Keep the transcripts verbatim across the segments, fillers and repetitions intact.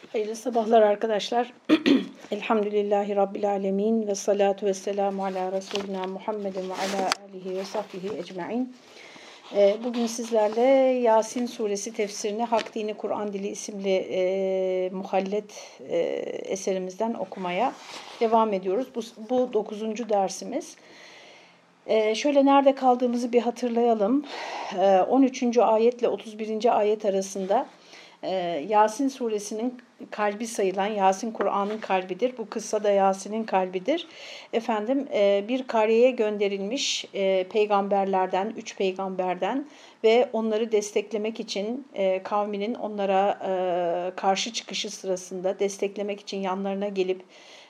Hayırlı sabahlar arkadaşlar. Elhamdülillahi Rabbil alemin ve salatu ve selamu ala Resulina Muhammedin ve ala alihi ve sahbihi ecma'in. Bugün sizlerle Yasin suresi tefsirini Hak Dini Kur'an Dili isimli e, muhallet e, eserimizden okumaya devam ediyoruz. Bu, bu dokuzuncu dersimiz. Ee, şöyle nerede kaldığımızı bir hatırlayalım. Ee, on üçüncü ayetle otuz birinci ayet arasında e, Yasin suresinin kalbi sayılan, Yasin Kur'an'ın kalbidir. Bu kıssa da Yasin'in kalbidir. Efendim e, bir kariyeye gönderilmiş e, peygamberlerden, üç peygamberden ve onları desteklemek için e, kavminin onlara e, karşı çıkışı sırasında desteklemek için yanlarına gelip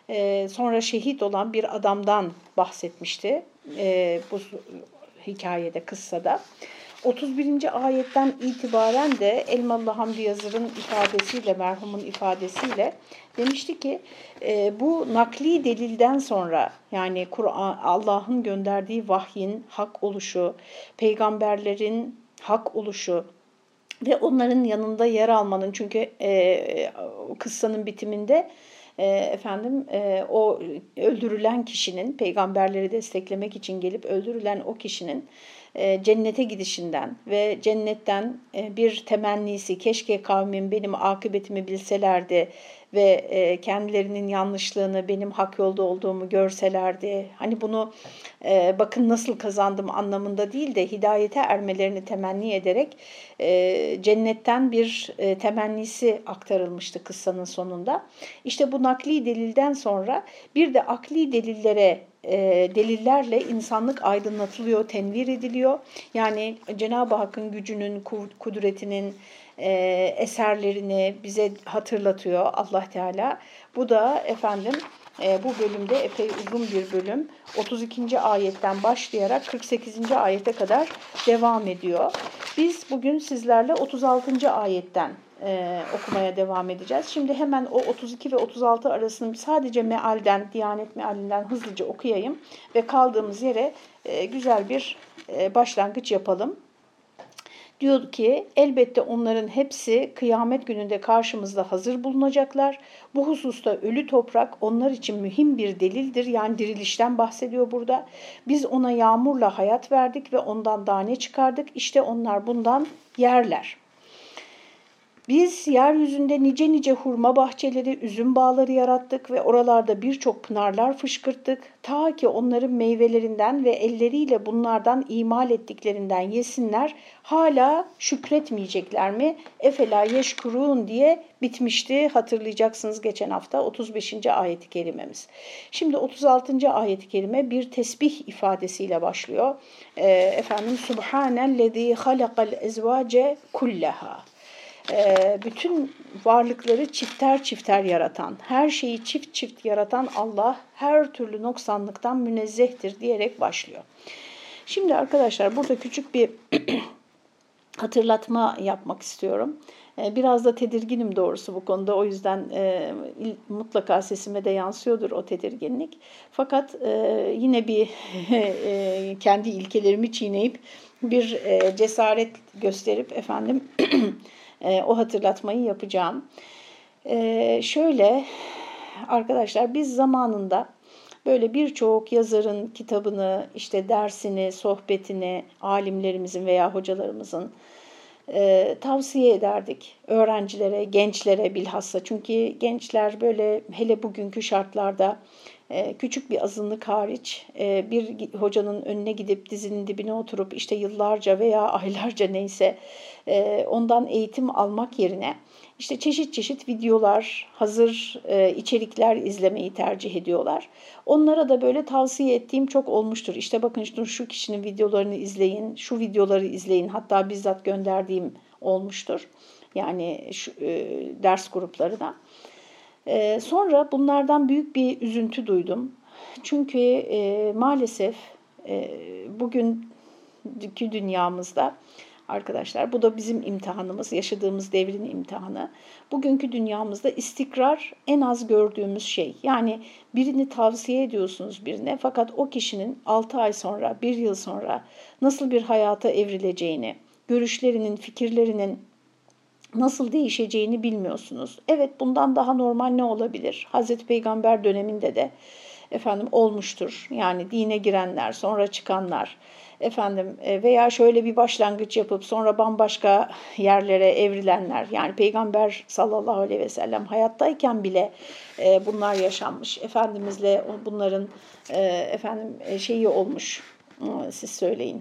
e, sonra şehit olan bir adamdan bahsetmişti. E, bu hikayede, kıssada. otuz birinci ayetten itibaren de Elmalı Hamdi Yazır'ın ifadesiyle, merhumun ifadesiyle demişti ki e, bu nakli delilden sonra, yani Kur'an, Allah'ın gönderdiği vahyin hak oluşu, peygamberlerin hak oluşu ve onların yanında yer almanın, çünkü e, kıssanın bitiminde E, efendim e, o öldürülen kişinin, peygamberleri desteklemek için gelip öldürülen o kişinin e, cennete gidişinden ve cennetten e, bir temennisi, keşke kavmim benim akıbetimi bilselerdi ve e, kendilerinin yanlışlığını, benim hak yolda olduğumu görselerdi. Hani bunu e, bakın nasıl kazandım anlamında değil de hidayete ermelerini temenni ederek e, cennetten bir e, temennisi aktarılmıştı kıssanın sonunda. İşte bu nakli delilden sonra bir de akli delillere e, delillerle insanlık aydınlatılıyor, tenvir ediliyor. Yani Cenab-ı Hakk'ın gücünün, kudretinin e, eserlerini bize hatırlatıyor Allah Teala. Bu da efendim e, bu bölümde epey uzun bir bölüm. otuz ikinci ayetten başlayarak kırk sekizinci ayete kadar devam ediyor. Biz bugün sizlerle otuz altıncı ayetten e, okumaya devam edeceğiz. Şimdi hemen o otuz iki ve otuz altı arasını sadece mealden, Diyanet mealinden hızlıca okuyayım ve kaldığımız yere e, güzel bir e, başlangıç yapalım. Diyor ki elbette onların hepsi kıyamet gününde karşımızda hazır bulunacaklar. Bu hususta ölü toprak onlar için mühim bir delildir. Yani dirilişten bahsediyor burada. Biz ona yağmurla hayat verdik ve ondan tane çıkardık. İşte onlar bundan yerler. Biz yeryüzünde nice nice hurma bahçeleri, üzüm bağları yarattık ve oralarda birçok pınarlar fışkırttık. Ta ki onların meyvelerinden ve elleriyle bunlardan imal ettiklerinden yesinler, hala şükretmeyecekler mi? Efela yeşkurun diye bitmişti. Hatırlayacaksınız geçen hafta otuz beşinci ayet-i kerimemiz. Şimdi otuz altıncı ayet-i kerime bir tesbih ifadesiyle başlıyor. E, efendim Subhanellezî halakal ezvâce kullaha. Bütün varlıkları çifter çifter yaratan, her şeyi çift çift yaratan Allah her türlü noksanlıktan münezzehtir diyerek başlıyor. Şimdi arkadaşlar burada küçük bir hatırlatma yapmak istiyorum. Biraz da tedirginim doğrusu bu konuda. O yüzden e, mutlaka sesime de yansıyordur o tedirginlik. Fakat e, yine bir e, kendi ilkelerimi çiğneyip bir e, cesaret gösterip efendim E, o hatırlatmayı yapacağım. E, şöyle arkadaşlar, biz zamanında böyle birçok yazarın kitabını, işte dersini, sohbetini, alimlerimizin veya hocalarımızın e, tavsiye ederdik öğrencilere, gençlere bilhassa. Çünkü gençler böyle hele bugünkü şartlarda e, küçük bir azınlık hariç e, bir hocanın önüne gidip dizinin dibine oturup işte yıllarca veya aylarca neyse e, ondan eğitim almak yerine işte çeşit çeşit videolar, hazır e, içerikler izlemeyi tercih ediyorlar. Onlara da böyle tavsiye ettiğim çok olmuştur. İşte bakın şu, şu kişinin videolarını izleyin, şu videoları izleyin. Hatta bizzat gönderdiğim olmuştur. Yani şu, e, ders gruplarına. E, sonra bunlardan büyük bir üzüntü duydum. Çünkü e, maalesef e, bugünkü dünyamızda arkadaşlar, bu da bizim imtihanımız, yaşadığımız devrin imtihanı. Bugünkü dünyamızda istikrar en az gördüğümüz şey. Yani birini tavsiye ediyorsunuz birine, fakat o kişinin altı ay sonra, bir yıl sonra nasıl bir hayata evrileceğini, görüşlerinin, fikirlerinin nasıl değişeceğini bilmiyorsunuz. Evet, bundan daha normal ne olabilir? Hazreti Peygamber döneminde de efendim olmuştur. Yani dine girenler, sonra çıkanlar, efendim veya şöyle bir başlangıç yapıp sonra bambaşka yerlere evrilenler. Yani Peygamber sallallahu aleyhi ve sellem hayattayken bile e, bunlar yaşanmış. Efendimizle bunların e, efendim şeyi olmuş. Siz söyleyin.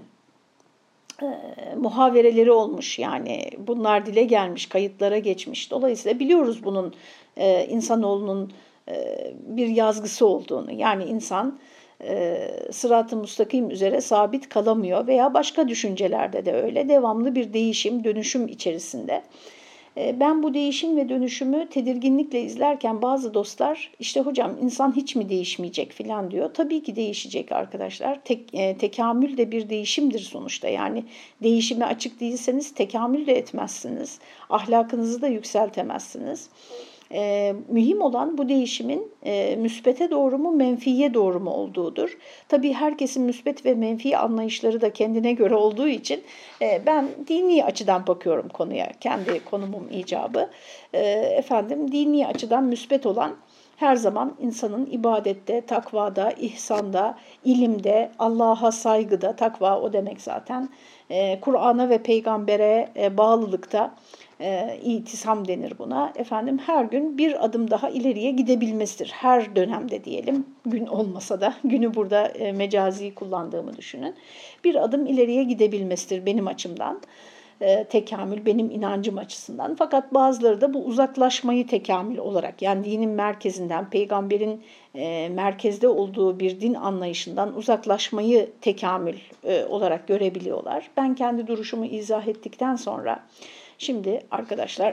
E, muhavereleri olmuş, yani bunlar dile gelmiş, kayıtlara geçmiş. Dolayısıyla biliyoruz bunun e, insanoğlunun e, bir yazgısı olduğunu. Yani insan e, sırat-ı müstakim üzere sabit kalamıyor veya başka düşüncelerde de öyle. Devamlı bir değişim, dönüşüm içerisinde. Ben bu değişim ve dönüşümü tedirginlikle izlerken bazı dostlar işte hocam insan hiç mi değişmeyecek filan diyor. Tabii ki değişecek arkadaşlar. Tek, e, tekamül de bir değişimdir sonuçta. Yani değişime açık değilseniz tekamül de etmezsiniz. Ahlakınızı da yükseltemezsiniz. E, mühim olan bu değişimin e, müsbete doğru mu menfiye doğru mu olduğudur. Tabii herkesin müsbet ve menfi anlayışları da kendine göre olduğu için e, ben dini açıdan bakıyorum konuya, kendi konumum icabı. E, efendim dini açıdan müsbet olan her zaman insanın ibadette, takvada, ihsanda, ilimde, Allah'a saygıda, takva o demek zaten, e, Kur'an'a ve peygambere e, bağlılıkta, E, itisam denir buna. Efendim her gün bir adım daha ileriye gidebilmesidir. Her dönemde diyelim, gün olmasa da günü burada e, mecazi kullandığımı düşünün. Bir adım ileriye gidebilmesidir benim açımdan. E, tekamül benim inancım açısından. Fakat bazıları da bu uzaklaşmayı tekamül olarak, yani dinin merkezinden, peygamberin e, merkezde olduğu bir din anlayışından uzaklaşmayı tekamül e, olarak görebiliyorlar. Ben kendi duruşumu izah ettikten sonra şimdi arkadaşlar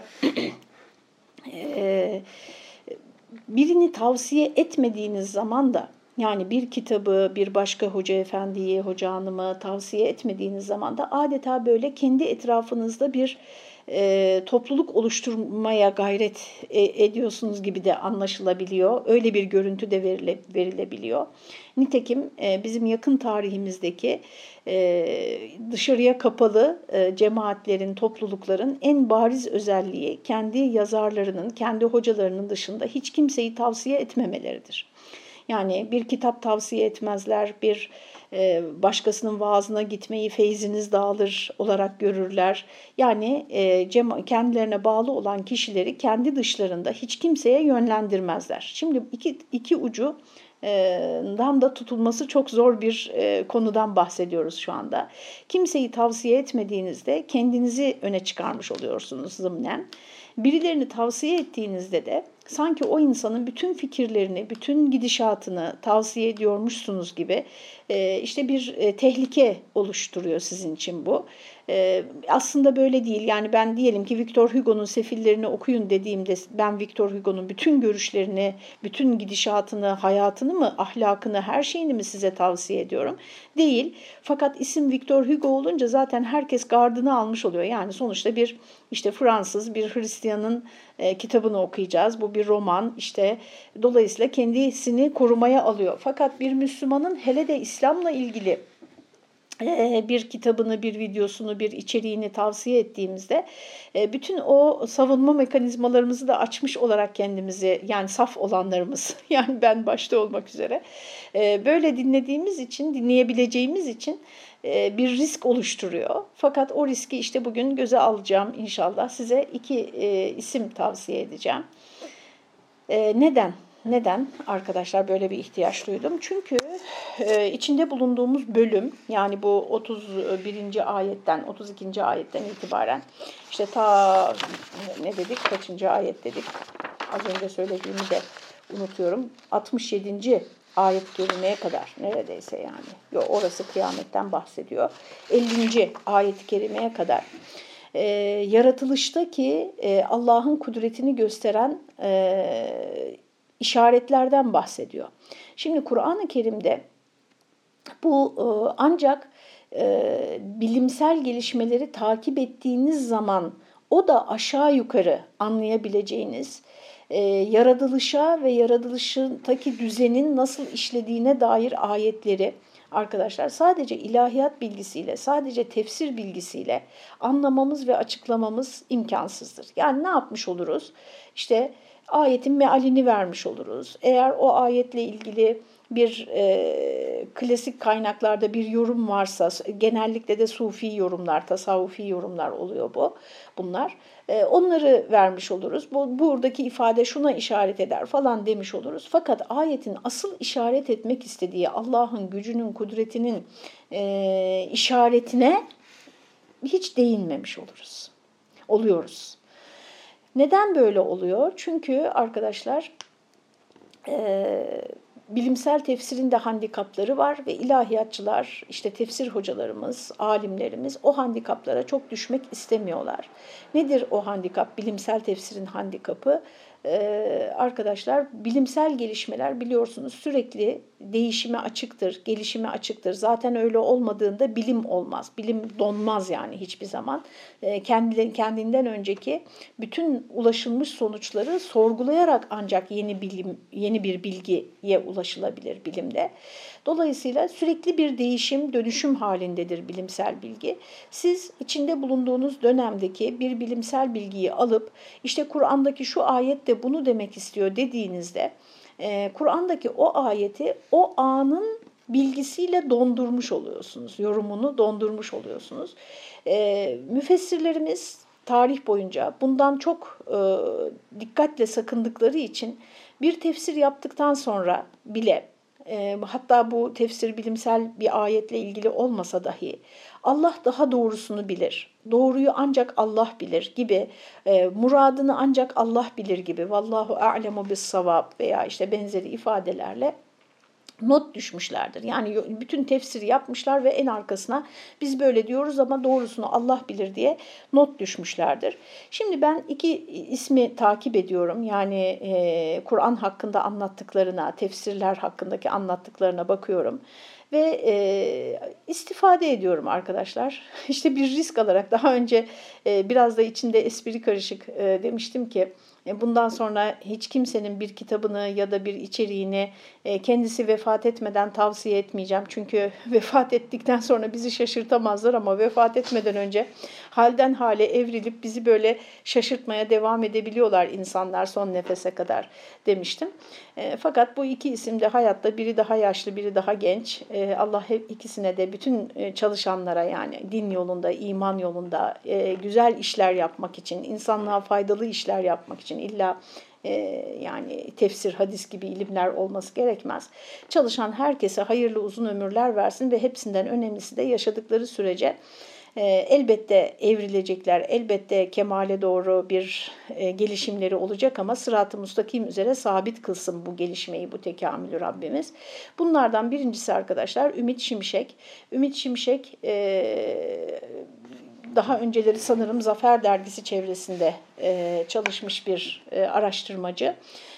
birini tavsiye etmediğiniz zaman da, yani bir kitabı bir başka hoca efendiye, hoca hanıma tavsiye etmediğiniz zaman da adeta böyle kendi etrafınızda bir e, topluluk oluşturmaya gayret e, ediyorsunuz gibi de anlaşılabiliyor. Öyle bir görüntü de verile, verilebiliyor. Nitekim e, bizim yakın tarihimizdeki e, dışarıya kapalı e, cemaatlerin, toplulukların en bariz özelliği kendi yazarlarının, kendi hocalarının dışında hiç kimseyi tavsiye etmemeleridir. Yani bir kitap tavsiye etmezler, bir e, başkasının vaazına gitmeyi feyziniz dağılır olarak görürler. Yani e, cema, kendilerine bağlı olan kişileri kendi dışlarında hiç kimseye yönlendirmezler. Şimdi iki, iki ucu dan da tutulması çok zor bir konudan bahsediyoruz şu anda. Kimseyi tavsiye etmediğinizde kendinizi öne çıkarmış oluyorsunuz zımnen. Birilerini tavsiye ettiğinizde de sanki o insanın bütün fikirlerini, bütün gidişatını tavsiye ediyormuşsunuz gibi işte bir tehlike oluşturuyor sizin için bu. Aslında böyle değil. Yani ben diyelim ki Victor Hugo'nun Sefillerini okuyun dediğimde ben Victor Hugo'nun bütün görüşlerini, bütün gidişatını, hayatını mı, ahlakını, her şeyini mi size tavsiye ediyorum? Değil. Fakat isim Victor Hugo olunca zaten herkes gardını almış oluyor. Yani sonuçta bir işte Fransız, bir Hristiyanın e, kitabını okuyacağız. Bu bir roman. İşte dolayısıyla kendisini korumaya alıyor. Fakat bir Müslümanın, hele de İslam'la ilgili bir kitabını, bir videosunu, bir içeriğini tavsiye ettiğimizde bütün o savunma mekanizmalarımızı da açmış olarak kendimizi, yani saf olanlarımız, yani ben başta olmak üzere böyle dinlediğimiz için, dinleyebileceğimiz için bir risk oluşturuyor. Fakat o riski işte bugün göze alacağım inşallah. Size iki isim tavsiye edeceğim. Neden? Neden arkadaşlar böyle bir ihtiyaç duydum? Çünkü e, içinde bulunduğumuz bölüm, yani bu otuz birinci ayetten, otuz ikinci ayetten itibaren işte ta ne dedik, kaçıncı ayet dedik? Az önce söylediğimi de unutuyorum. altmış yedinci ayet kerimeye kadar neredeyse yani. Yo, orası kıyametten bahsediyor. ellinci ayet kerimeye kadar. E, yaratılıştaki e, Allah'ın kudretini gösteren e, işaretlerden bahsediyor. Şimdi Kur'an-ı Kerim'de bu e, ancak e, bilimsel gelişmeleri takip ettiğiniz zaman o da aşağı yukarı anlayabileceğiniz, e, yaratılışa ve yaratılıştaki düzenin nasıl işlediğine dair ayetleri arkadaşlar sadece ilahiyat bilgisiyle, sadece tefsir bilgisiyle anlamamız ve açıklamamız imkansızdır. Yani ne yapmış oluruz? İşte ayetin mealini vermiş oluruz. Eğer o ayetle ilgili bir e, klasik kaynaklarda bir yorum varsa, genellikle de sufi yorumlar, tasavvufi yorumlar oluyor bu, bunlar. E, onları vermiş oluruz. Bu, buradaki ifade şuna işaret eder falan demiş oluruz. Fakat ayetin asıl işaret etmek istediği Allah'ın gücünün, kudretinin e, işaretine hiç değinmemiş oluruz. Oluyoruz. Neden böyle oluyor? Çünkü arkadaşlar e, bilimsel tefsirin de handikapları var ve ilahiyatçılar, işte tefsir hocalarımız, alimlerimiz o handikaplara çok düşmek istemiyorlar. Nedir o handikap? Bilimsel tefsirin handikapı. Ee, arkadaşlar bilimsel gelişmeler biliyorsunuz sürekli değişime açıktır, gelişime açıktır. Zaten öyle olmadığında bilim olmaz, bilim donmaz yani hiçbir zaman. Ee, kendinden önceki bütün ulaşılmış sonuçları sorgulayarak ancak yeni bilim, yeni bir bilgiye ulaşılabilir bilimde. Dolayısıyla sürekli bir değişim, dönüşüm halindedir bilimsel bilgi. Siz içinde bulunduğunuz dönemdeki bir bilimsel bilgiyi alıp işte Kur'an'daki şu ayet de bunu demek istiyor dediğinizde e, Kur'an'daki o ayeti o anın bilgisiyle dondurmuş oluyorsunuz, yorumunu dondurmuş oluyorsunuz. E, müfessirlerimiz tarih boyunca bundan çok e, dikkatle sakındıkları için bir tefsir yaptıktan sonra bile e, hatta bu tefsir bilimsel bir ayetle ilgili olmasa dahi Allah daha doğrusunu bilir, doğruyu ancak Allah bilir gibi, e, muradını ancak Allah bilir gibi, vallahu a'lemu bis-savab veya işte benzeri ifadelerle not düşmüşlerdir. Yani bütün tefsiri yapmışlar ve en arkasına biz böyle diyoruz ama doğrusunu Allah bilir diye not düşmüşlerdir. Şimdi ben iki ismi takip ediyorum. Yani e, Kur'an hakkında anlattıklarına, tefsirler hakkındaki anlattıklarına bakıyorum. Ve e, istifade ediyorum arkadaşlar. İşte bir risk alarak daha önce e, biraz da içinde espri karışık e, demiştim ki e, bundan sonra hiç kimsenin bir kitabını ya da bir içeriğini e, kendisi vefat etmeden tavsiye etmeyeceğim. Çünkü vefat ettikten sonra bizi şaşırtamazlar ama vefat etmeden önce halden hale evrilip bizi böyle şaşırtmaya devam edebiliyorlar insanlar son nefese kadar demiştim. E, fakat bu iki isim de hayatta, biri daha yaşlı, biri daha genç. E, Allah hep ikisine de bütün çalışanlara yani din yolunda, iman yolunda e, güzel işler yapmak için, insanlığa faydalı işler yapmak için illa e, yani tefsir, hadis gibi ilimler olması gerekmez. Çalışan herkese hayırlı uzun ömürler versin ve hepsinden önemlisi de yaşadıkları sürece E, elbette evrilecekler, elbette kemale doğru bir e, gelişimleri olacak ama sırat-ı müstakim üzere sabit kılsın bu gelişmeyi, bu tekamülü Rabbimiz. Bunlardan birincisi arkadaşlar Ümit Şimşek. Ümit Şimşek e, daha önceleri sanırım Zafer Dergisi çevresinde e, çalışmış bir e, araştırmacı.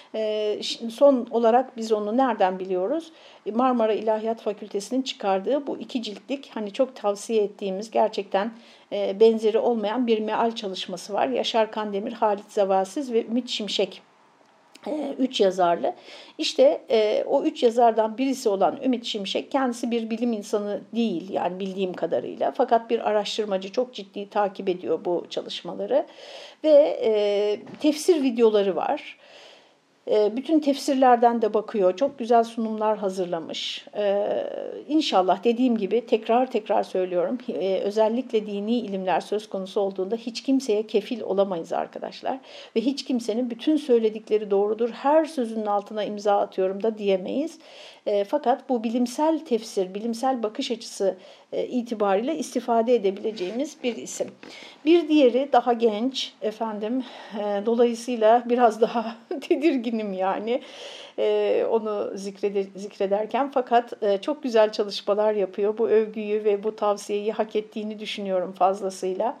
Son olarak biz onu nereden biliyoruz? Marmara İlahiyat Fakültesi'nin çıkardığı bu iki ciltlik, hani çok tavsiye ettiğimiz, gerçekten benzeri olmayan bir meal çalışması var. Yaşar Kandemir, Halit Zavasiz ve Ümit Şimşek. Üç yazarlı. İşte e, o üç yazardan birisi olan Ümit Şimşek kendisi bir bilim insanı değil yani bildiğim kadarıyla. Fakat bir araştırmacı, çok ciddi takip ediyor bu çalışmaları ve e, tefsir videoları var. Bütün tefsirlerden de bakıyor. Çok güzel sunumlar hazırlamış. Ee, İnşallah dediğim gibi tekrar tekrar söylüyorum. Ee, özellikle dini ilimler söz konusu olduğunda hiç kimseye kefil olamayız arkadaşlar. Ve hiç kimsenin bütün söyledikleri doğrudur, her sözünün altına imza atıyorum da diyemeyiz. E, fakat bu bilimsel tefsir, bilimsel bakış açısı e, itibariyle istifade edebileceğimiz bir isim. Bir diğeri daha genç efendim. E, dolayısıyla biraz daha tedirginim yani e, onu zikreder, zikrederken. Fakat e, çok güzel çalışmalar yapıyor. Bu övgüyü ve bu tavsiyeyi hak ettiğini düşünüyorum fazlasıyla.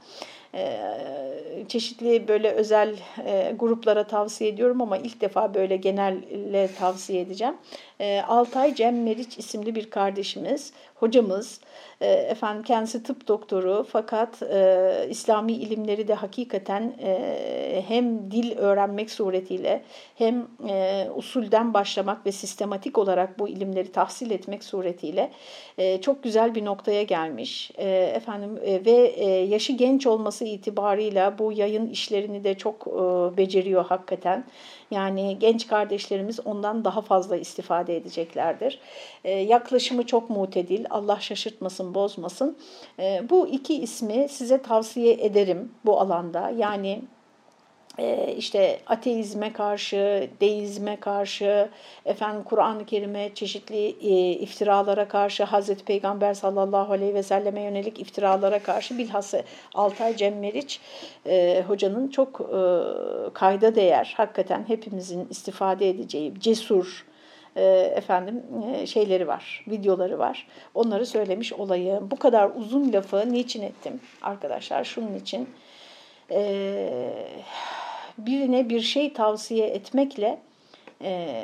Çeşitli böyle özel e, gruplara tavsiye ediyorum ama ilk defa böyle genelle tavsiye edeceğim. E, Altay Cem Meriç isimli bir kardeşimiz, hocamız. E, efendim kendisi tıp doktoru fakat e, İslami ilimleri de hakikaten e, hem dil öğrenmek suretiyle hem e, usulden başlamak ve sistematik olarak bu ilimleri tahsil etmek suretiyle e, çok güzel bir noktaya gelmiş. E, efendim e, ve e, yaşı genç olması itibarıyla bu yayın işlerini de çok e, beceriyor hakikaten. Yani genç kardeşlerimiz ondan daha fazla istifade edeceklerdir. Ee, yaklaşımı çok mutedil, Allah şaşırtmasın, bozmasın. Ee, bu iki ismi size tavsiye ederim bu alanda. Yani e, işte ateizme karşı, deizme karşı, efendim Kur'an-ı Kerim'e çeşitli e, iftiralara karşı, Hazreti Peygamber sallallahu aleyhi ve selleme yönelik iftiralara karşı bilhassa Altay Cem Meriç e, hocanın çok e, kayda değer, hakikaten hepimizin istifade edeceği cesur e, efendim e, şeyleri var, videoları var. Onları söylemiş olayım. Bu kadar uzun lafı niçin ettim arkadaşlar? Şunun için. Eee birine bir şey tavsiye etmekle e,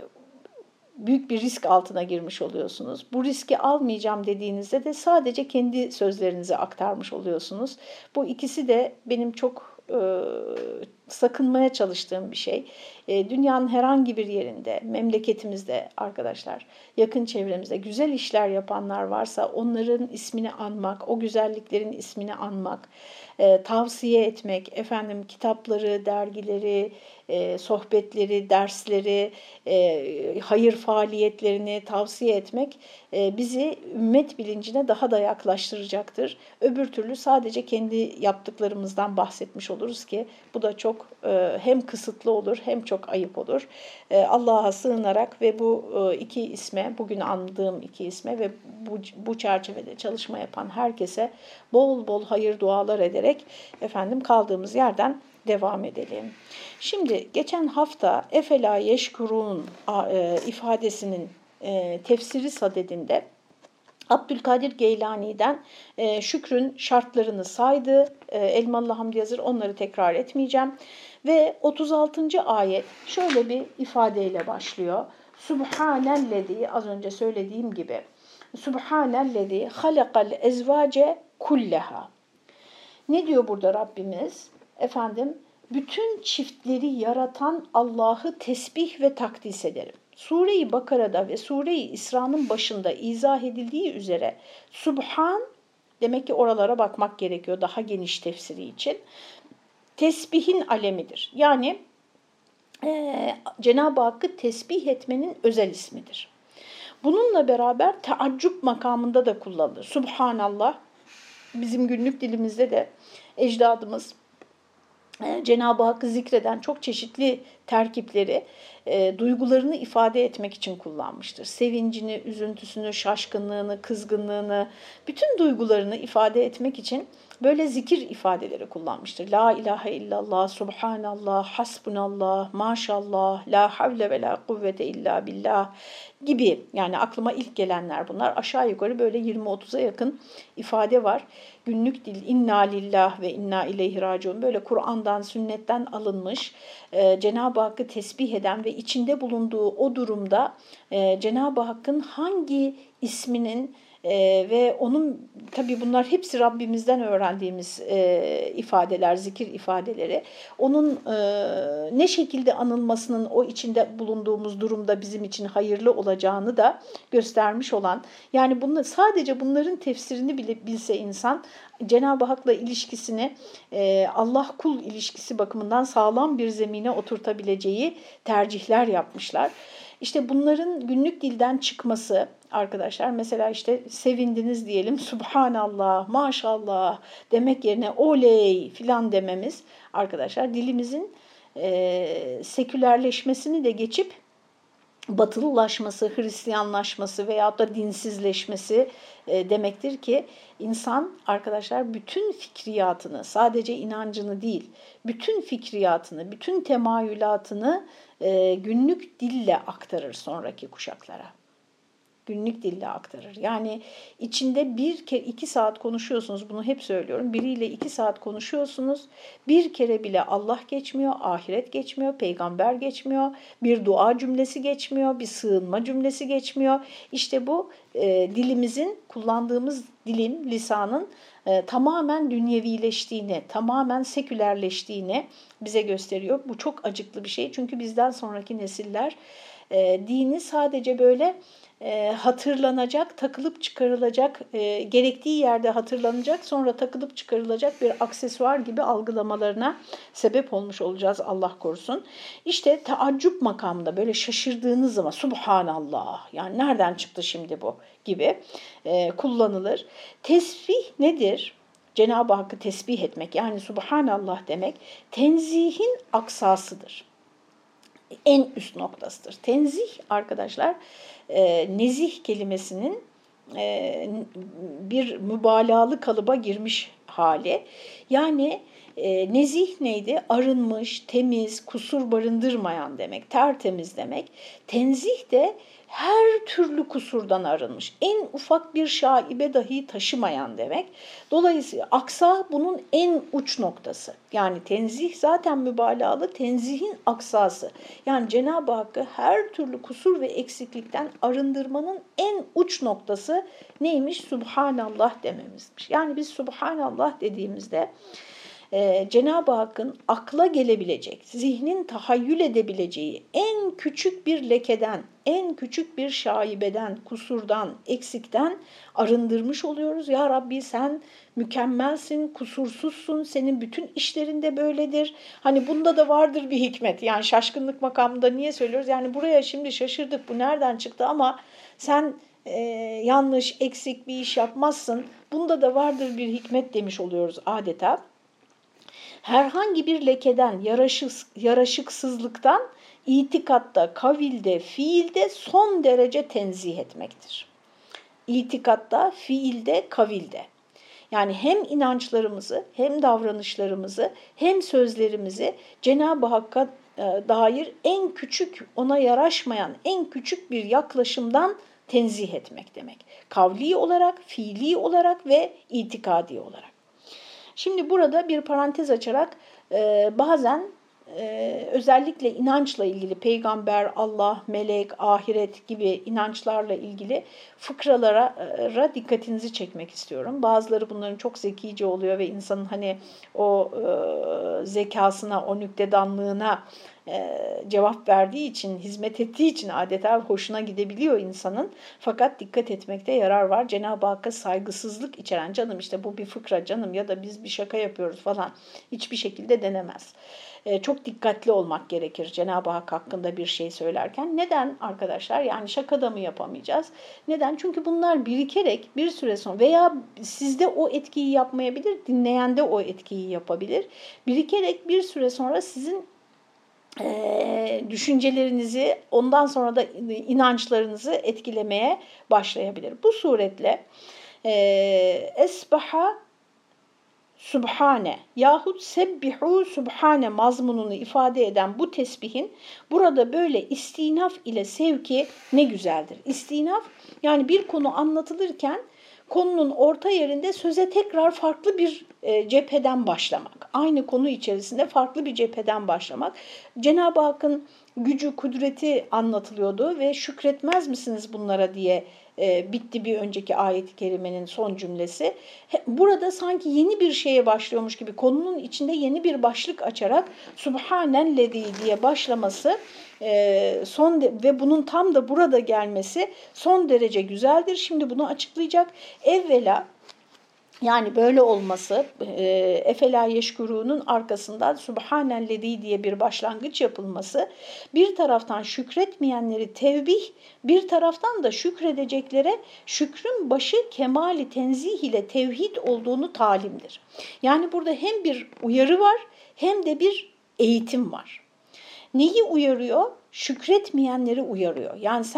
büyük bir risk altına girmiş oluyorsunuz. Bu riski almayacağım dediğinizde de sadece kendi sözlerinizi aktarmış oluyorsunuz. Bu ikisi de benim çok e, sakınmaya çalıştığım bir şey. E, dünyanın herhangi bir yerinde, memleketimizde arkadaşlar, yakın çevremizde güzel işler yapanlar varsa onların ismini anmak, o güzelliklerin ismini anmak, e, tavsiye etmek, efendim kitapları, dergileri, e, sohbetleri, dersleri, e, hayır faaliyetlerini tavsiye etmek e, bizi ümmet bilincine daha da yaklaştıracaktır. Öbür türlü sadece kendi yaptıklarımızdan bahsetmiş oluruz ki bu da çok e, hem kısıtlı olur hem çok ayıp olur. E, Allah'a sığınarak ve bu e, iki isme, bugün andığım iki isme ve bu, bu çerçevede çalışma yapan herkese bol bol hayır dualar ederek efendim kaldığımız yerden devam edelim. Şimdi geçen hafta efela yeşkurun e, ifadesinin e, tefsiri sadedinde Abdülkadir Geylani'den e, şükrün şartlarını saydı. E, Elmalı Hamdi Yazır, onları tekrar etmeyeceğim. Ve otuz altıncı ayet şöyle bir ifadeyle başlıyor. Subhanellezi, az önce söylediğim gibi. Subhanellezi halakal ezvace kulleha. Ne diyor burada Rabbimiz? Efendim, bütün çiftleri yaratan Allah'ı tesbih ve takdis ederim. Sure-i Bakara'da ve Sure-i İsra'nın başında izah edildiği üzere Subhan, demek ki oralara bakmak gerekiyor daha geniş tefsiri için. Tesbihin alemidir. Yani e, Cenab-ı Hakk'ı tesbih etmenin özel ismidir. Bununla beraber teaccüp makamında da kullanılır. Subhanallah, bizim günlük dilimizde de ecdadımız Cenab-ı Hakk'ı zikreden çok çeşitli terkipleri e, duygularını ifade etmek için kullanmıştır. Sevincini, üzüntüsünü, şaşkınlığını, kızgınlığını, bütün duygularını ifade etmek için böyle zikir ifadeleri kullanmıştır. La ilahe illallah, subhanallah, hasbunallah, maşallah, la havle ve la kuvvete illa billah gibi, yani aklıma ilk gelenler bunlar. Aşağı yukarı böyle yirmi otuza yakın ifade var. Günlük dil, inna lillah ve inna ileyhi raciun, böyle Kur'an'dan, sünnetten alınmış, e, Cenab-ı Hakk'ı tesbih eden ve içinde bulunduğu o durumda e, Cenab-ı Hakk'ın hangi isminin Ee, ve onun, tabii bunlar hepsi Rabbimizden öğrendiğimiz e, ifadeler, zikir ifadeleri. Onun e, ne şekilde anılmasının o içinde bulunduğumuz durumda bizim için hayırlı olacağını da göstermiş olan, yani bunu, sadece bunların tefsirini bile bilse insan, Cenab-ı Hak'la ilişkisini e, Allah kul ilişkisi bakımından sağlam bir zemine oturtabileceği tercihler yapmışlar. İşte bunların günlük dilden çıkması arkadaşlar, mesela işte sevindiniz diyelim, Subhanallah, maşallah demek yerine oley filan dememiz arkadaşlar dilimizin e, sekülerleşmesini de geçip batılılaşması, Hristiyanlaşması veyahut da dinsizleşmesi e, demektir ki insan arkadaşlar bütün fikriyatını, sadece inancını değil, bütün fikriyatını, bütün temayülatını e, günlük dille aktarır sonraki kuşaklara. günlük dille aktarır. Yani içinde bir kere iki saat konuşuyorsunuz, bunu hep söylüyorum. Biriyle iki saat konuşuyorsunuz, bir kere bile Allah geçmiyor, ahiret geçmiyor, peygamber geçmiyor, bir dua cümlesi geçmiyor, bir sığınma cümlesi geçmiyor. İşte bu e, dilimizin, kullandığımız dilin, lisanın e, tamamen dünyevileştiğini, tamamen sekülerleştiğini bize gösteriyor. Bu çok acıklı bir şey çünkü bizden sonraki nesiller e, dini sadece böyle e, hatırlanacak, takılıp çıkarılacak, e, gerektiği yerde hatırlanacak, sonra takılıp çıkarılacak bir aksesuar gibi algılamalarına sebep olmuş olacağız, Allah korusun. İşte taaccüp makamında böyle şaşırdığınız zaman Subhanallah, yani nereden çıktı şimdi bu gibi e, kullanılır. Tesbih nedir? Cenab-ı Hakk'ı tesbih etmek, yani Subhanallah demek tenzihin aksasıdır. En üst noktasıdır. Tenzih arkadaşlar, e, nezih kelimesinin e, bir mübalağalı kalıba girmiş hali. Yani e, nezih neydi? Arınmış, temiz, kusur barındırmayan demek, tertemiz demek. Tenzih de her türlü kusurdan arınmış, en ufak bir şaibe dahi taşımayan demek. Dolayısıyla aksa bunun en uç noktası. Yani tenzih zaten mübalağalı, tenzihin aksası. Yani Cenab-ı Hakk'ı her türlü kusur ve eksiklikten arındırmanın en uç noktası neymiş? Subhanallah dememizmiş. Yani biz Subhanallah dediğimizde Ee, Cenab-ı Hakk'ın akla gelebilecek, zihnin tahayyül edebileceği en küçük bir lekeden, en küçük bir şaibeden, kusurdan, eksikten arındırmış oluyoruz. Ya Rabbi sen mükemmelsin, kusursuzsun, senin bütün işlerinde böyledir. Hani bunda da vardır bir hikmet. Yani şaşkınlık makamında niye söylüyoruz? Yani buraya şimdi şaşırdık, bu nereden çıktı ama sen e, yanlış, eksik bir iş yapmazsın. Bunda da vardır bir hikmet demiş oluyoruz adeta. Herhangi bir lekeden, yaraşık, yaraşıksızlıktan itikatta, kavilde, fiilde son derece tenzih etmektir. İtikatta, fiilde, kavilde. Yani hem inançlarımızı, hem davranışlarımızı, hem sözlerimizi Cenab-ı Hakk'a dair en küçük, ona yaraşmayan en küçük bir yaklaşımdan tenzih etmek demek. Kavli olarak, fiili olarak ve itikadi olarak. Şimdi burada bir parantez açarak e, bazen e, özellikle inançla ilgili peygamber, Allah, melek, ahiret gibi inançlarla ilgili fıkralara e, dikkatinizi çekmek istiyorum. Bazıları bunların çok zekice oluyor ve insanın hani o e, zekasına, o nüktedanlığına e, cevap verdiği için, hizmet ettiği için adeta hoşuna gidebiliyor insanın. Fakat dikkat etmekte yarar var. Cenab-ı Hakk'a saygısızlık içeren, canım işte bu bir fıkra canım ya da biz bir şaka yapıyoruz falan hiçbir şekilde denemez. E, çok dikkatli olmak gerekir Cenab-ı Hak hakkında bir şey söylerken. Neden arkadaşlar? Yani şakada mı yapamayacağız? Neden? Çünkü bunlar birikerek bir süre sonra veya sizde o etkiyi yapmayabilir, dinleyende o etkiyi yapabilir. Birikerek bir süre sonra sizin E, düşüncelerinizi, ondan sonra da inançlarınızı etkilemeye başlayabilir. Bu suretle e, esbaha subhane yahut sebbihu subhane mazmununu ifade eden bu tesbihin burada böyle istinaf ile sevki ne güzeldir. İstinaf yani bir konu anlatılırken konunun orta yerinde söze tekrar farklı bir e, cepheden başlamak. Aynı konu içerisinde farklı bir cepheden başlamak. Cenab-ı Hakk'ın gücü, kudreti anlatılıyordu ve şükretmez misiniz bunlara diye e, bitti bir önceki ayet-i kerimenin son cümlesi. Burada sanki yeni bir şeye başlıyormuş gibi konunun içinde yeni bir başlık açarak Subhanellezi diye başlaması e, son de, ve bunun tam da burada gelmesi son derece güzeldir. Şimdi bunu açıklayacak. Evvela yani böyle olması, e, efela yeşkurunun arkasından Subhanellezi diye bir başlangıç yapılması, bir taraftan şükretmeyenleri tevbih, bir taraftan da şükredeceklere şükrün başı kemali tenzih ile tevhid olduğunu talimdir. Yani burada hem bir uyarı var hem de bir eğitim var. Neyi uyarıyor? Şükretmeyenleri uyarıyor. Yani sen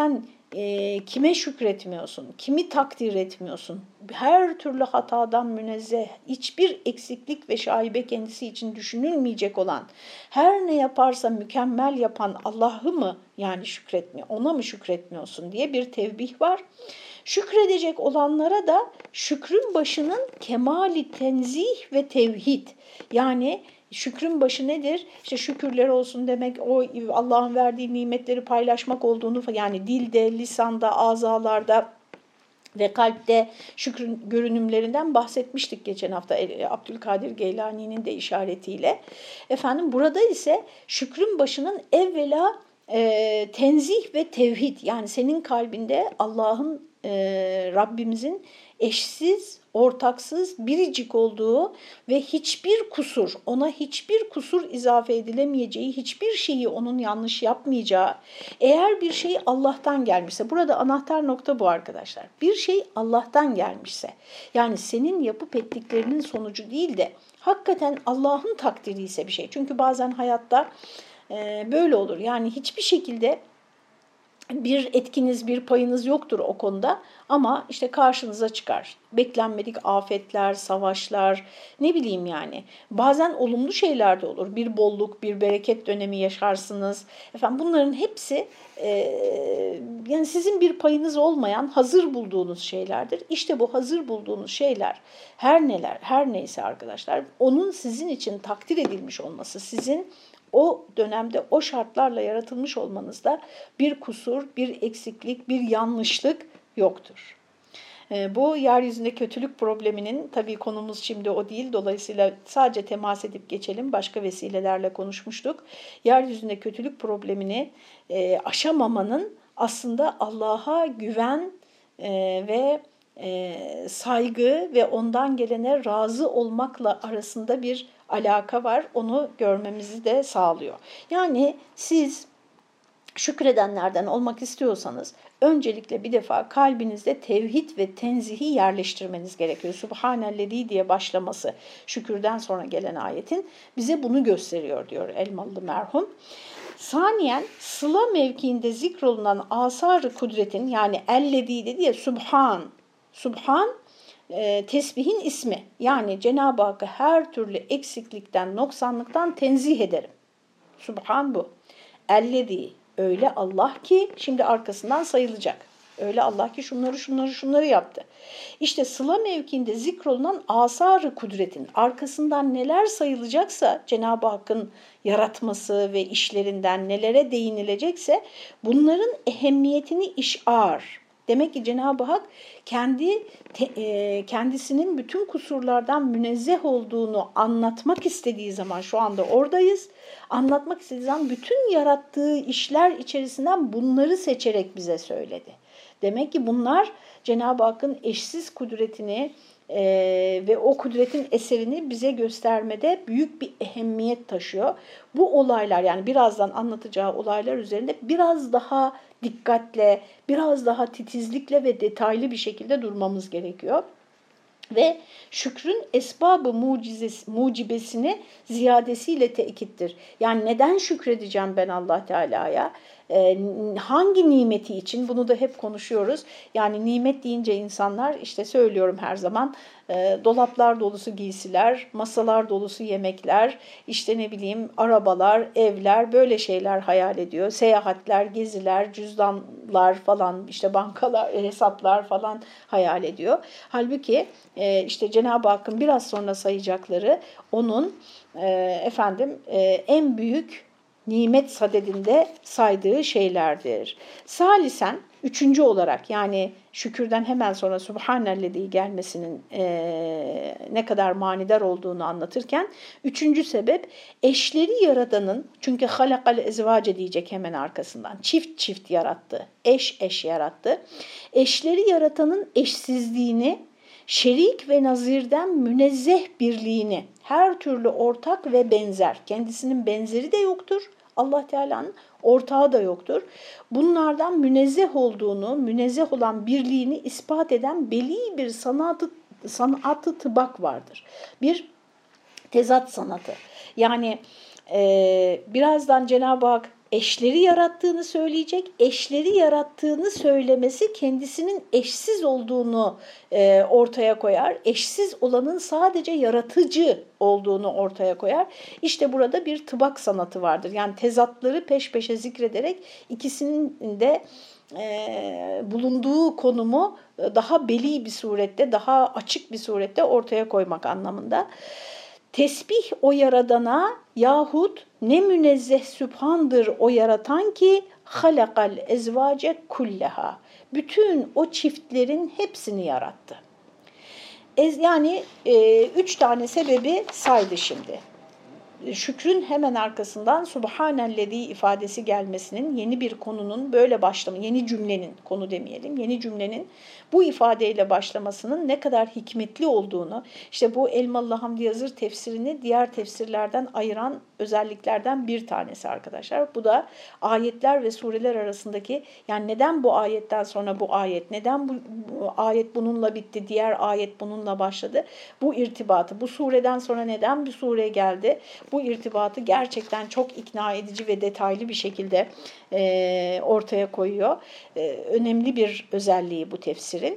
e, kime şükretmiyorsun, kimi takdir etmiyorsun, her türlü hatadan münezzeh, hiçbir eksiklik ve şaibe kendisi için düşünülmeyecek olan, her ne yaparsa mükemmel yapan Allah'ı mı yani şükretmiyor, ona mı şükretmiyorsun diye bir tevbih var. Şükredecek olanlara da şükrün başının kemali tenzih ve tevhid, yani şükrün başı nedir? İşte şükürler olsun demek, o Allah'ın verdiği nimetleri paylaşmak olduğunu, yani dilde, lisanda, azalarda ve kalpte şükrün görünümlerinden bahsetmiştik geçen hafta Abdülkadir Geylani'nin de işaretiyle. Efendim burada ise şükrün başının evvela e, tenzih ve tevhid, yani senin kalbinde Allah'ın, e, Rabbimizin eşsiz, ortaksız, biricik olduğu ve hiçbir kusur, ona hiçbir kusur izafe edilemeyeceği, hiçbir şeyi onun yanlış yapmayacağı, eğer bir şey Allah'tan gelmişse, burada anahtar nokta bu arkadaşlar, bir şey Allah'tan gelmişse, yani senin yapıp ettiklerinin sonucu değil de hakikaten Allah'ın takdiri ise bir şey. Çünkü bazen hayatta e, böyle olur, yani hiçbir şekilde bir etkiniz, bir payınız yoktur o konuda ama işte karşınıza çıkar. Beklenmedik afetler, savaşlar, ne bileyim yani. Bazen olumlu şeyler de olur. Bir bolluk, bir bereket dönemi yaşarsınız. Efendim bunların hepsi e, yani sizin bir payınız olmayan hazır bulduğunuz şeylerdir. İşte bu hazır bulduğunuz şeyler her neler, her neyse arkadaşlar, onun sizin için takdir edilmiş olması, sizin o dönemde o şartlarla yaratılmış olmanızda bir kusur, bir eksiklik, bir yanlışlık yoktur. Bu yeryüzünde kötülük probleminin, tabii konumuz şimdi o değil, dolayısıyla sadece temas edip geçelim, başka vesilelerle konuşmuştuk. Yeryüzünde kötülük problemini e, aşamamanın aslında Allah'a güven e, ve e, saygı ve ondan gelene razı olmakla arasında bir alaka var. Onu görmemizi de sağlıyor. Yani siz şükredenlerden olmak istiyorsanız öncelikle bir defa kalbinizde tevhid ve tenzihi yerleştirmeniz gerekiyor. Subhanellezi diye başlaması şükürden sonra gelen ayetin bize bunu gösteriyor diyor Elmalı merhum. Saniyen sıla mevkiinde zikrolunan asar-ı kudretin, yani ellezi dedi ya, Subhan, Subhan e, tesbihin ismi. Yani Cenab-ı Hakk'ı her türlü eksiklikten, noksanlıktan tenzih ederim. Subhan bu. Ellezi, öyle Allah ki, şimdi arkasından sayılacak. Öyle Allah ki şunları şunları şunları yaptı. İşte sıla mevkiinde zikrolunan asar-ı kudretin arkasından neler sayılacaksa, Cenab-ı Hakk'ın yaratması ve işlerinden nelere değinilecekse bunların ehemmiyetini işar. Demek ki Cenab-ı Hak kendi e, kendisinin bütün kusurlardan münezzeh olduğunu anlatmak istediği zaman, şu anda oradayız, anlatmak istediği zaman bütün yarattığı işler içerisinden bunları seçerek bize söyledi. Demek ki bunlar Cenab-ı Hakk'ın eşsiz kudretini e, ve o kudretin eserini bize göstermede büyük bir ehemmiyet taşıyor. Bu olaylar, yani birazdan anlatacağı olaylar üzerinde biraz daha dikkatle, biraz daha titizlikle ve detaylı bir şekilde durmamız gerekiyor. Ve şükrün esbab-ı mucizesi, mucibesini ziyadesiyle tekittir. Yani neden şükredeceğim ben Allah Teala'ya? Ee, hangi nimeti için? Bunu da hep konuşuyoruz. Yani nimet deyince insanlar, işte söylüyorum her zaman, e, dolaplar dolusu giysiler, masalar dolusu yemekler, işte ne bileyim arabalar, evler, böyle şeyler hayal ediyor. Seyahatler, geziler, cüzdanlar falan, işte bankalar, hesaplar falan hayal ediyor. Halbuki e, işte Cenab-ı Hakk'ın biraz sonra sayacakları onun e, efendim e, en büyük nimet sadedinde saydığı şeylerdir. Salisen, üçüncü olarak, yani şükürden hemen sonra Subhanellezi gelmesinin e, ne kadar manidar olduğunu anlatırken, üçüncü sebep eşleri yaradanın, çünkü halakal ezvace diyecek hemen arkasından, çift çift yarattı, eş eş yarattı. Eşleri yaratanın eşsizliğini, şerik ve nazirden münezzeh birliğini, her türlü ortak ve benzer, kendisinin benzeri de yoktur, Allah Teala'nın ortağı da yoktur. Bunlardan münezzeh olduğunu, münezzeh olan birliğini ispat eden beli bir sanatı, sanatı tıbak vardır. Bir tezat sanatı. Yani e, birazdan Cenab-ı Hak eşleri yarattığını söyleyecek. Eşleri yarattığını söylemesi kendisinin eşsiz olduğunu e, ortaya koyar. Eşsiz olanın sadece yaratıcı olduğunu ortaya koyar. İşte burada bir tıbak sanatı vardır. Yani tezatları peş peşe zikrederek ikisinin de e, bulunduğu konumu daha beli bir surette, daha açık bir surette ortaya koymak anlamında. Tesbih o yaradana yahut ne münezzeh sübhandır o yaratan ki halakal ezvace kulleha. Bütün o çiftlerin hepsini yarattı. Ez, yani e, üç tane sebebi saydı şimdi. Şükrün hemen arkasından Subhanellezi ifadesi gelmesinin, yeni bir konunun böyle başlaması, yeni cümlenin, konu demeyelim, yeni cümlenin bu ifadeyle başlamasının ne kadar hikmetli olduğunu, işte bu Elmalı Hamdi Yazır tefsirini diğer tefsirlerden ayıran özelliklerden bir tanesi arkadaşlar. Bu da ayetler ve sureler arasındaki, yani neden bu ayetten sonra bu ayet, neden bu, bu ayet bununla bitti, diğer ayet bununla başladı, bu irtibatı, bu sureden sonra neden bir sure geldi, bu irtibatı gerçekten çok ikna edici ve detaylı bir şekilde e, ortaya koyuyor. E, önemli bir özelliği bu tefsirin.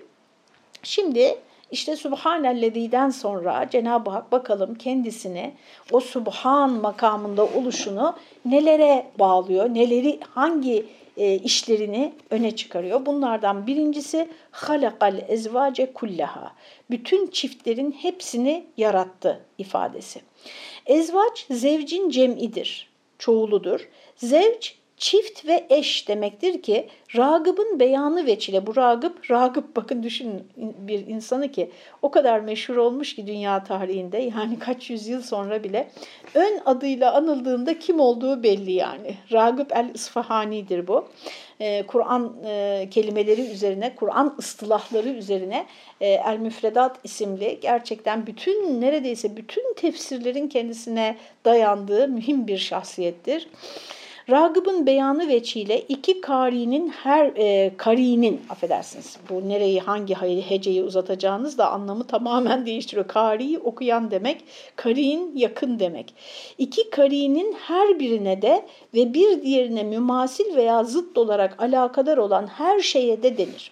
Şimdi işte Subhanellezi'den sonra Cenab-ı Hak bakalım kendisini o Subhan makamında oluşunu nelere bağlıyor, neleri, hangi e, işlerini öne çıkarıyor. Bunlardan birincisi halakal ezvace kullaha. Bütün çiftlerin hepsini yarattı ifadesi. Ezvaç zevcin cem'idir, çoğuludur. Zevç çift ve eş demektir ki Ragıp'ın beyanı veçile, bu Ragıp, Ragıp bakın düşünün bir insanı ki o kadar meşhur olmuş ki dünya tarihinde, yani kaç yüzyıl sonra bile ön adıyla anıldığında kim olduğu belli yani. Ragıp el-İsfahani'dir bu. Ee, Kur'an e, kelimeleri üzerine, Kur'an ıstılahları üzerine e, El-Müfredat isimli gerçekten bütün, neredeyse bütün tefsirlerin kendisine dayandığı mühim bir şahsiyettir. Ragıp'ın beyanı veçiyle iki karinin her e, karinin, affedersiniz bu nereyi hangi heceyi uzatacağınız da anlamı tamamen değiştiriyor. Kari okuyan demek, karin yakın demek. İki karinin her birine de ve bir diğerine mümasil veya zıt olarak alakadar olan her şeye de denir.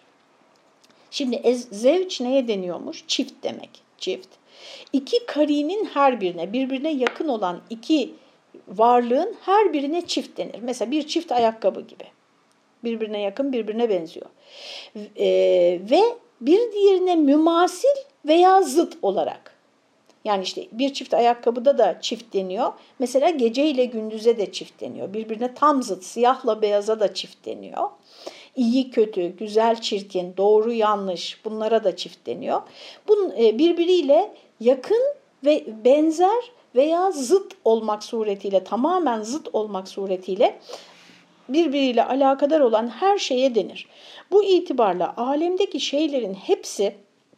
Şimdi ez, zevç neye deniyormuş? Çift demek, çift. İki karinin her birine, birbirine yakın olan iki varlığın her birine çift denir. Mesela bir çift ayakkabı gibi. Birbirine yakın, birbirine benziyor. Ee, ve bir diğerine mümasil veya zıt olarak. Yani işte bir çift ayakkabıda da çift deniyor. Mesela gece ile gündüze de çift deniyor. Birbirine tam zıt, siyahla beyaza da çift deniyor. İyi kötü, güzel çirkin, doğru yanlış, bunlara da çift deniyor. Bunun birbiriyle yakın ve benzer veya zıt olmak suretiyle, tamamen zıt olmak suretiyle birbiriyle alakadar olan her şeye denir. Bu itibarla alemdeki şeylerin hepsi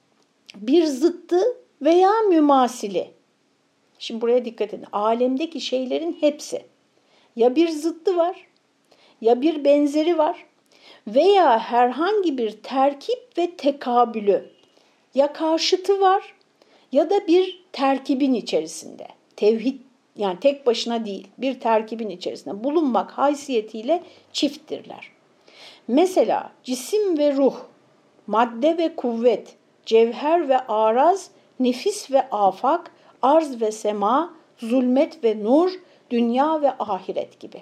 bir zıttı veya mümasili. Şimdi buraya dikkat edin. Alemdeki şeylerin hepsi ya bir zıttı var, ya bir benzeri var veya herhangi bir terkip ve tekabülü, ya karşıtı var ya da bir terkibin içerisinde. Tevhid, yani tek başına değil, bir terkibin içerisinde bulunmak haysiyetiyle çifttirler. Mesela cisim ve ruh, madde ve kuvvet, cevher ve araz, nefis ve afak, arz ve sema, zulmet ve nur, dünya ve ahiret gibi.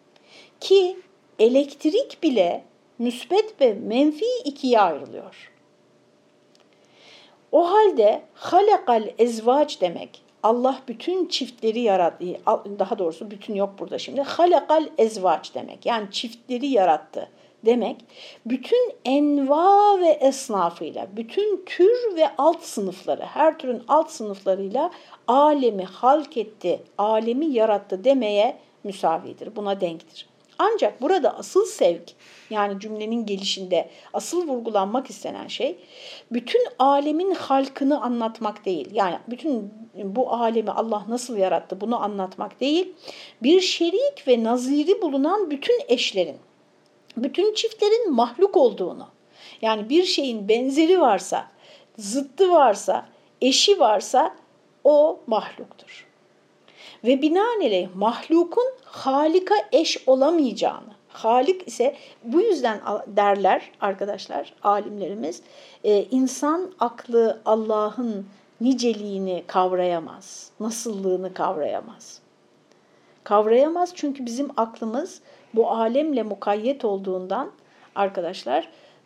Ki elektrik bile müsbet ve menfi ikiye ayrılıyor. O halde halakal ezvac demek, Allah bütün çiftleri yarattı, daha doğrusu bütün yok burada şimdi, halakal ezvac demek, yani çiftleri yarattı demek, bütün enva ve esnafıyla, bütün tür ve alt sınıfları, her türün alt sınıflarıyla alemi halk etti, alemi yarattı demeye müsavidir, buna denktir. Ancak burada asıl sevk, yani cümlenin gelişinde asıl vurgulanmak istenen şey, bütün alemin halkını anlatmak değil. Yani bütün bu alemi Allah nasıl yarattı bunu anlatmak değil. Bir şerik ve naziri bulunan bütün eşlerin, bütün çiftlerin mahluk olduğunu, yani bir şeyin benzeri varsa, zıttı varsa, eşi varsa o mahluktur. ve binaenaleyh mahlukun Halik'a eş olamayacağını. Halik ise bu yüzden derler arkadaşlar alimlerimiz, e, insan aklı Allah'ın niceliğini kavrayamaz, nasıllığını kavrayamaz. Kavrayamaz çünkü bizim aklımız bu alemle mukayyet olduğundan arkadaşlar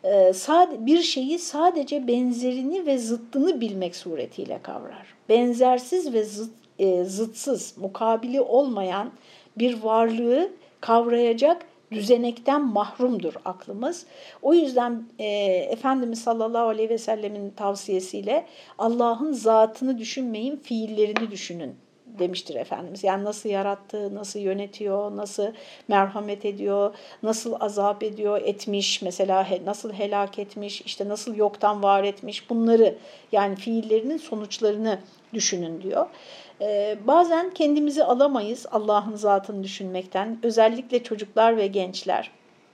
bir şeyi sadece benzerini ve zıttını bilmek suretiyle kavrar. Benzersiz ve zıt, zıtsız, mukabili olmayan bir varlığı kavrayacak düzenekten mahrumdur aklımız. O yüzden e, Efendimiz sallallahu aleyhi ve sellemin tavsiyesiyle Allah'ın zatını düşünmeyin, fiillerini düşünün demiştir Efendimiz. Yani nasıl yarattı, nasıl yönetiyor, nasıl merhamet ediyor, nasıl azap ediyor, etmiş, mesela nasıl helak etmiş, işte nasıl yoktan var etmiş, bunları yani fiillerinin sonuçlarını düşünün diyor. Ee, bazen kendimizi alamayız Allah'ın zatını düşünmekten, özellikle çocuklar ve gençler.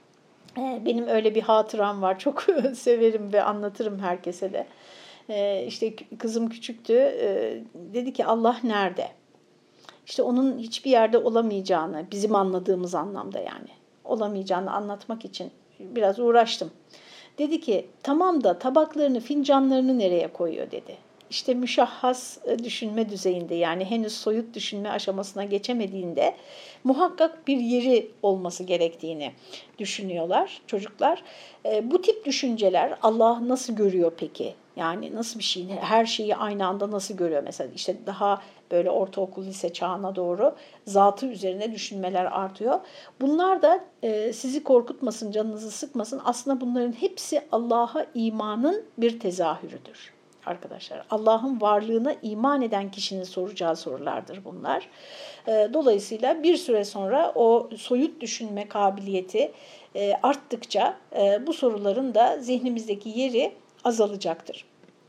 Ee, benim öyle bir hatıram var, çok severim ve anlatırım herkese de. Ee, işte kızım küçüktü, ee, dedi ki Allah nerede? İşte onun hiçbir yerde olamayacağını, bizim anladığımız anlamda yani, olamayacağını anlatmak için biraz uğraştım. Dedi ki tamam da tabaklarını, fincanlarını nereye koyuyor dedi. İşte müşahhas düşünme düzeyinde, yani henüz soyut düşünme aşamasına geçemediğinde muhakkak bir yeri olması gerektiğini düşünüyorlar çocuklar. E, bu tip düşünceler Allah nasıl görüyor peki? Yani nasıl bir şey, her şeyi aynı anda nasıl görüyor mesela? İşte daha böyle ortaokul, lise çağına doğru zatı üzerine düşünmeler artıyor. Bunlar da e, sizi korkutmasın, canınızı sıkmasın. Aslında bunların hepsi Allah'a imanın bir tezahürüdür arkadaşlar. Allah'ın varlığına iman eden kişinin soracağı sorulardır bunlar. E, dolayısıyla bir süre sonra o soyut düşünme kabiliyeti e, arttıkça e, bu soruların da zihnimizdeki yeri azalacaktır.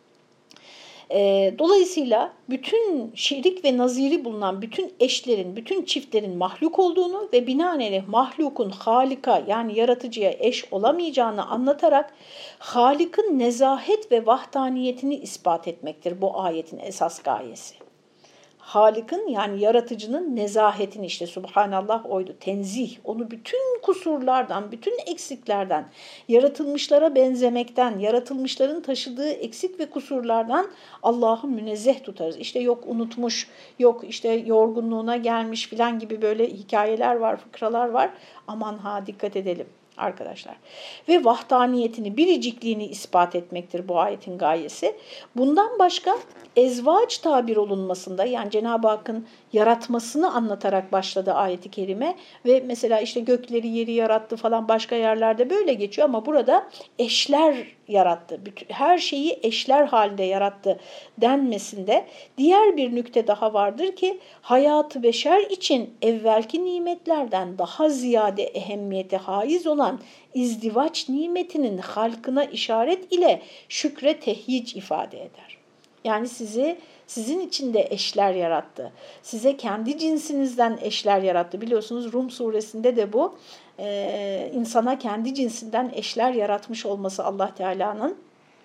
Dolayısıyla bütün şirik ve naziri bulunan bütün eşlerin, bütün çiftlerin mahluk olduğunu ve binaenaleyh mahlukun Halik'a yani yaratıcıya eş olamayacağını anlatarak Halik'in nezahet ve vahdaniyetini ispat etmektir bu ayetin esas gayesi. Halik'in yani yaratıcının nezahetini, işte Subhanallah oydu, tenzih, onu bütün kusurlardan, bütün eksiklerden, yaratılmışlara benzemekten, yaratılmışların taşıdığı eksik ve kusurlardan Allah'ı münezzeh tutarız. İşte yok unutmuş, yok işte yorgunluğuna gelmiş filan gibi böyle hikayeler var, fıkralar var. Aman ha, dikkat edelim arkadaşlar. Ve vahdaniyetini, biricikliğini ispat etmektir bu ayetin gayesi. Bundan başka ezvaç tabir olunmasında, yani Cenab-ı Hakk'ın yaratmasını anlatarak başladı ayeti kerime ve mesela işte gökleri, yeri yarattı falan, başka yerlerde böyle geçiyor ama burada eşler yarattı. Her şeyi eşler halinde yarattı denmesinde diğer bir nükte daha vardır ki hayatı beşer için evvelki nimetlerden daha ziyade ehemmiyete haiz olan izdivaç nimetinin halkına işaret ile şükre tehyic ifade eder. Yani sizi sizin için de eşler yarattı. Size kendi cinsinizden eşler yarattı. Biliyorsunuz Rum suresinde de bu e, insana kendi cinsinden eşler yaratmış olması Allah Teala'nın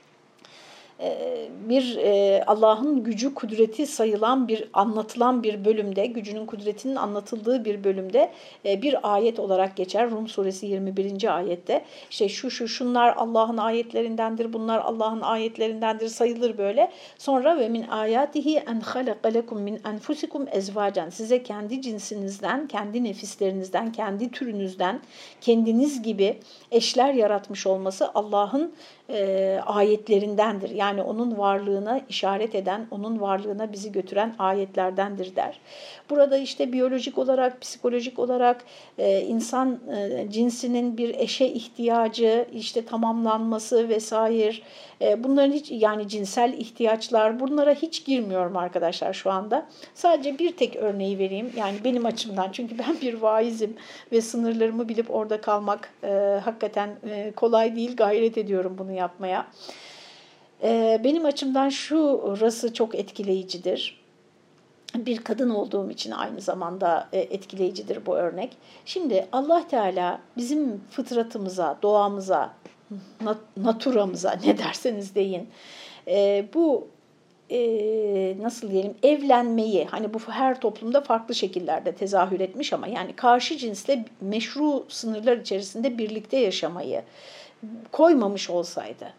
bir Allah'ın gücü, kudreti sayılan bir, anlatılan bir bölümde, gücünün, kudretinin anlatıldığı bir bölümde bir ayet olarak geçer. Rum suresi yirmi birinci ayette. İşte şu şu şunlar Allah'ın ayetlerindendir, bunlar Allah'ın ayetlerindendir sayılır böyle. Sonra ve min ayatihi en halaka lekum min enfusikum ezvacan. Size kendi cinsinizden, kendi nefislerinizden, kendi türünüzden, kendiniz gibi eşler yaratmış olması Allah'ın e, ayetlerindendir. Yani onun varlığına işaret eden, onun varlığına bizi götüren ayetlerdendir der. Burada işte biyolojik olarak, psikolojik olarak e, insan e, cinsinin bir eşe ihtiyacı, işte tamamlanması vesaire, e, bunların hiç, yani cinsel ihtiyaçlar, bunlara hiç girmiyorum arkadaşlar şu anda. Sadece bir tek örneği vereyim. Yani benim açımdan, çünkü ben bir vaizim ve sınırlarımı bilip orada kalmak e, hakikaten e, kolay değil, gayret ediyorum bunu yapmaya. E, benim açımdan şurası çok etkileyicidir. Bir kadın olduğum için aynı zamanda etkileyicidir bu örnek. Şimdi Allah Teala bizim fıtratımıza, doğamıza, naturamıza, ne derseniz deyin, bu e, nasıl diyelim, evlenmeyi, hani bu her toplumda farklı şekillerde tezahür etmiş ama yani karşı cinsle meşru sınırlar içerisinde birlikte yaşamayı koymamış olsaydı,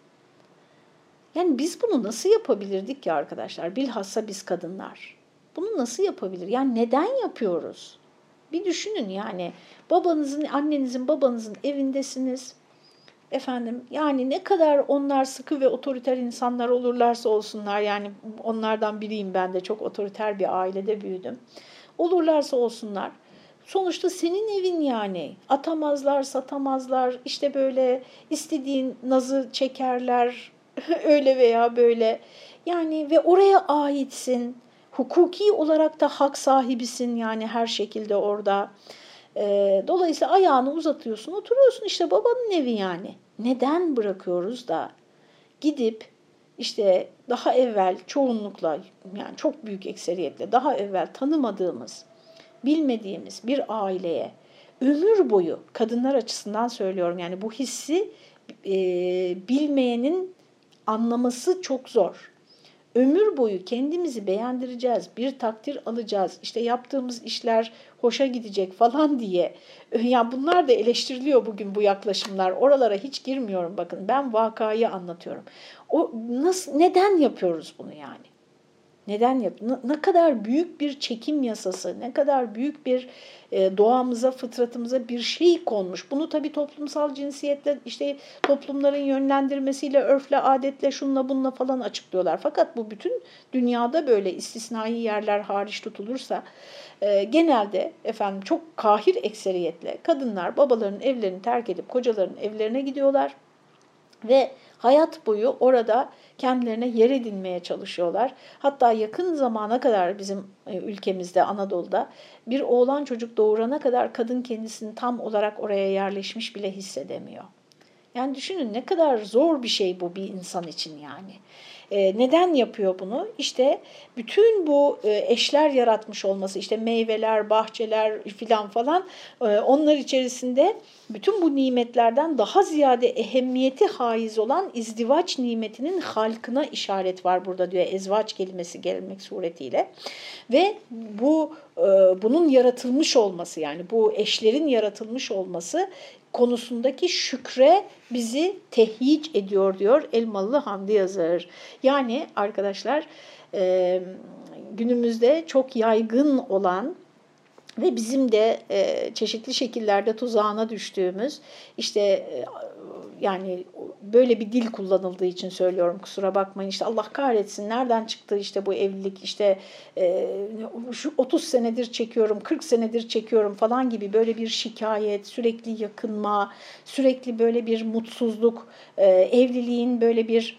yani biz bunu nasıl yapabilirdik ki arkadaşlar? Bilhassa biz kadınlar. Bunu nasıl yapabilir? Yani neden yapıyoruz? Bir düşünün yani, babanızın, annenizin, babanızın evindesiniz. Efendim, yani ne kadar onlar sıkı ve otoriter insanlar olurlarsa olsunlar, yani onlardan biriyim ben de, çok otoriter bir ailede büyüdüm. Olurlarsa olsunlar, sonuçta senin evin yani. Atamazlar, satamazlar, işte böyle istediğin nazı çekerler, öyle veya böyle. Yani ve oraya aitsin. Hukuki olarak da hak sahibisin yani her şekilde orada. Ee, dolayısıyla ayağını uzatıyorsun, oturuyorsun, işte babanın evi yani. Neden bırakıyoruz da gidip işte daha evvel çoğunlukla, yani çok büyük ekseriyetle daha evvel tanımadığımız, bilmediğimiz bir aileye ömür boyu, kadınlar açısından söylüyorum yani, bu hissi e, bilmeyenin anlaması çok zor. Ömür boyu kendimizi beğendireceğiz, bir takdir alacağız, işte yaptığımız işler hoşa gidecek falan diye. Ya bunlar da eleştiriliyor bugün, bu yaklaşımlar. Oralara hiç girmiyorum, bakın ben vakayı anlatıyorum. O nasıl, neden yapıyoruz bunu yani? Neden yap? Ne, ne kadar büyük bir çekim yasası, ne kadar büyük bir e, doğamıza, fıtratımıza bir şey konmuş. Bunu tabii toplumsal cinsiyetle, işte toplumların yönlendirmesiyle, örfle, adetle, şunla bununla falan açıklıyorlar. Fakat bu bütün dünyada böyle, istisnai yerler hariç tutulursa e, genelde efendim çok kahir ekseriyetle kadınlar babalarının evlerini terk edip kocalarının evlerine gidiyorlar. Ve hayat boyu orada kendilerine yer edinmeye çalışıyorlar. Hatta yakın zamana kadar bizim ülkemizde, Anadolu'da bir oğlan çocuk doğurana kadar kadın kendisini tam olarak oraya yerleşmiş bile hissedemiyor. Yani düşünün ne kadar zor bir şey bu bir insan için yani. E, neden yapıyor bunu? İşte bütün bu e, eşler yaratmış olması, işte meyveler, bahçeler filan falan, e, onlar içerisinde bütün bu nimetlerden daha ziyade ehemmiyeti haiz olan izdivaç nimetinin halkına işaret var burada diyor, ezvaç kelimesi gelmek suretiyle. Ve bu e, bunun yaratılmış olması, yani bu eşlerin yaratılmış olması konusundaki şükre bizi tehyic ediyor diyor Elmalılı Hamdi Yazır. Yani arkadaşlar, e, günümüzde çok yaygın olan ve bizim de e, çeşitli şekillerde tuzağına düştüğümüz, işte e, yani böyle bir dil kullanıldığı için söylüyorum, kusura bakmayın, işte Allah kahretsin nereden çıktı işte bu evlilik, işte e, şu otuz senedir çekiyorum, kırk senedir çekiyorum falan gibi böyle bir şikayet, sürekli yakınma, sürekli böyle bir mutsuzluk, e, evliliğin böyle bir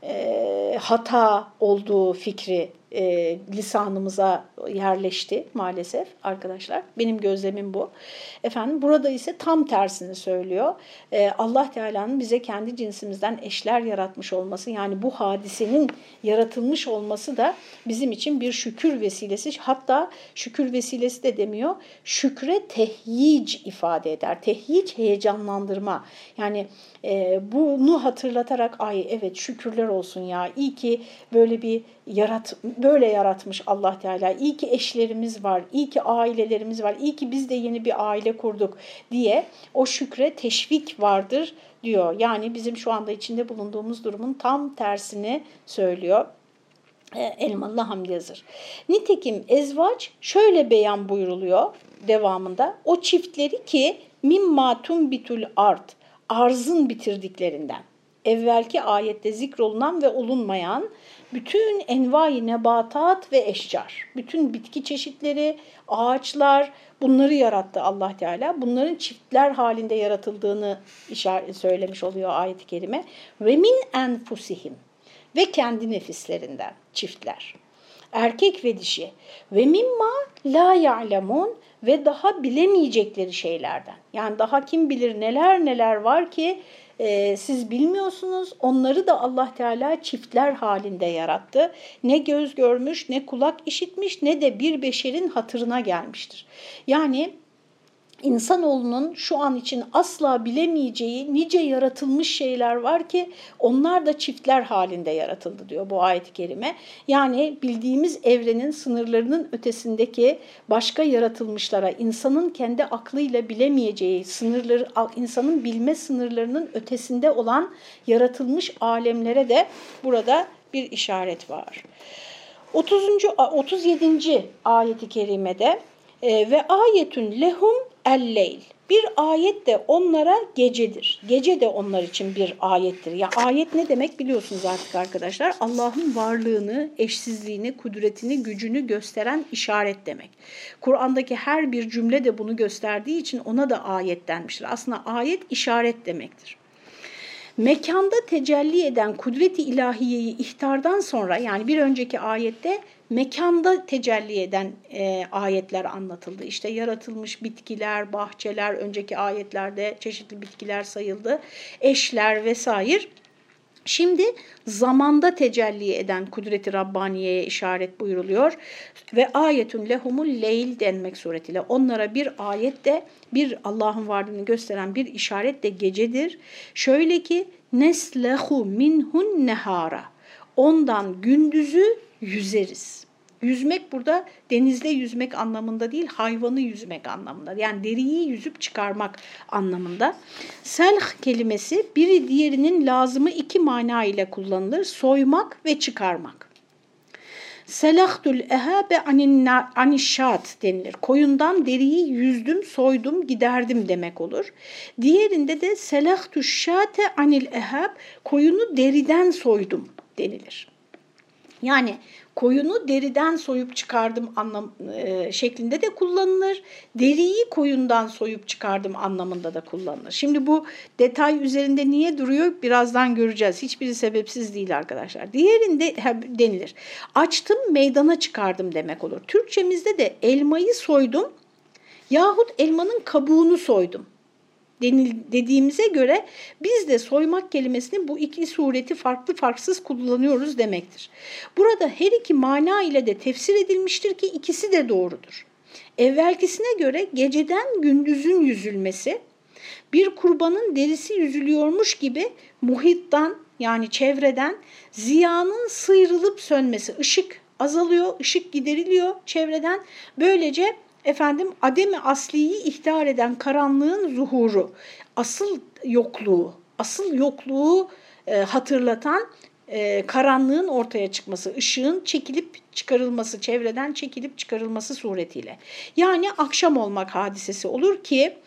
e, hata olduğu fikri e, lisanımıza yerleşti maalesef arkadaşlar. Benim gözlemim bu. Efendim, burada ise tam tersini söylüyor. E, Allah Teala'nın bize kendi cinsimizden eşler yaratmış olması, yani bu hadisenin yaratılmış olması da bizim için bir şükür vesilesi. Hatta şükür vesilesi de demiyor. Şükre tehyic ifade eder. Tehyic heyecanlandırma. Yani e, bunu hatırlatarak, ay evet şükürler olsun ya, iyi ki böyle bir yarat böyle yaratmış Allah Teala. İyi ki eşlerimiz var, iyi ki ailelerimiz var, iyi ki biz de yeni bir aile kurduk diye o şükre teşvik vardır diyor. Yani bizim şu anda içinde bulunduğumuz durumun tam tersini söylüyor Elmalı Hamdi Yazır. Nitekim ezvaç şöyle beyan buyruluyor devamında. O çiftleri ki mimma tumbitul ard, arzın bitirdiklerinden. Evvelki ayette zikrolunan ve olunmayan bütün envai nebatat ve eşcar, bütün bitki çeşitleri, ağaçlar, bunları yarattı Allah Teala. Bunların çiftler halinde yaratıldığını işaret söylemiş oluyor ayet-i kerime. Ve min enfusihim, ve kendi nefislerinden çiftler, erkek ve dişi, ve mimma la ya'lemun, ve daha bilemeyecekleri şeylerden. Yani daha kim bilir neler neler var ki e, siz bilmiyorsunuz. Onları da Allah Teala çiftler halinde yarattı. Ne göz görmüş, ne kulak işitmiş, ne de bir beşerin hatırına gelmiştir. Yani İnsanoğlunun şu an için asla bilemeyeceği nice yaratılmış şeyler var ki onlar da çiftler halinde yaratıldı diyor bu ayet-i kerime. Yani bildiğimiz evrenin sınırlarının ötesindeki başka yaratılmışlara, insanın kendi aklıyla bilemeyeceği sınırları, insanın bilme sınırlarının ötesinde olan yaratılmış alemlere de burada bir işaret var. otuzuncu otuz yedinci ayet-i kerimede e, ve ayetün lehum el-leyl. Bir ayet de onlara gecedir. Gece de onlar için bir ayettir. Ya ayet ne demek biliyorsunuz artık arkadaşlar. Allah'ın varlığını, eşsizliğini, kudretini, gücünü gösteren işaret demek. Kur'an'daki her bir cümle de bunu gösterdiği için ona da ayet denmiştir. Aslında ayet işaret demektir. Mekanda tecelli eden kudret-i ilahiyeyi ihtardan sonra, yani bir önceki ayette mekanda tecelli eden e, ayetler anlatıldı. İşte yaratılmış bitkiler, bahçeler, önceki ayetlerde çeşitli bitkiler sayıldı, eşler vesaire. Şimdi zamanda tecelli eden kudret-i Rabbaniye'ye işaret buyuruluyor ve ayetun lehumul leyl denmek suretiyle onlara bir ayet de, bir Allah'ın varlığını gösteren bir işaret de gecedir. Şöyle ki neslehu minhun nehara, ondan gündüzü yüzeriz. Yüzmek burada denizde yüzmek anlamında değil, hayvanı yüzmek anlamında. Yani deriyi yüzüp çıkarmak anlamında. Selh kelimesi biri diğerinin lazımı iki mana ile kullanılır. Soymak ve çıkarmak. Selahtul ehabe anişşat denilir. Koyundan deriyi yüzdüm, soydum, giderdim demek olur. Diğerinde de selahtuş şate anil ehab, koyunu deriden soydum denilir. Yani koyunu deriden soyup çıkardım anlam e, şeklinde de kullanılır. Deriyi koyundan soyup çıkardım anlamında da kullanılır. Şimdi bu detay üzerinde niye duruyor? Birazdan göreceğiz. Hiçbiri sebepsiz değil arkadaşlar. Diğerinde denilir. Açtım, meydana çıkardım demek olur. Türkçemizde de elmayı soydum yahut elmanın kabuğunu soydum dediğimize göre biz de soymak kelimesini bu iki sureti farklı farksız kullanıyoruz demektir. Burada her iki mana ile de tefsir edilmiştir ki ikisi de doğrudur. Evvelkisine göre geceden gündüzün yüzülmesi, bir kurbanın derisi yüzülüyormuş gibi muhittan, yani çevreden ziyanın sıyrılıp sönmesi, ışık azalıyor, ışık gideriliyor çevreden, böylece efendim ademi asliyi ihtar eden karanlığın zuhuru, asıl yokluğu, asıl yokluğu e, hatırlatan e, karanlığın ortaya çıkması, ışığın çekilip çıkarılması, çevreden çekilip çıkarılması suretiyle. Yani akşam olmak hadisesi olur ki